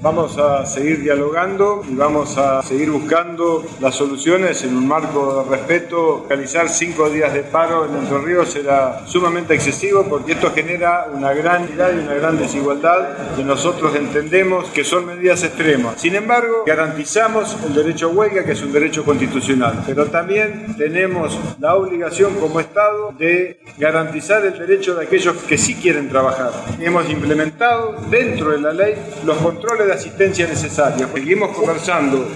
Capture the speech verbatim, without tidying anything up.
Vamos a seguir dialogando y vamos a seguir buscando las soluciones en un marco de respeto. Realizar cinco días de paro en Entre Ríos será sumamente excesivo porque esto genera una gran igualdad y una gran desigualdad que nosotros entendemos que son medidas extremas. Sin embargo, garantizamos el derecho a huelga, que es un derecho constitucional, pero también tenemos la obligación como Estado de garantizar el derecho de aquellos que sí quieren trabajar. Hemos implementado dentro de la ley los controles de asistencia necesarios. Seguimos conversando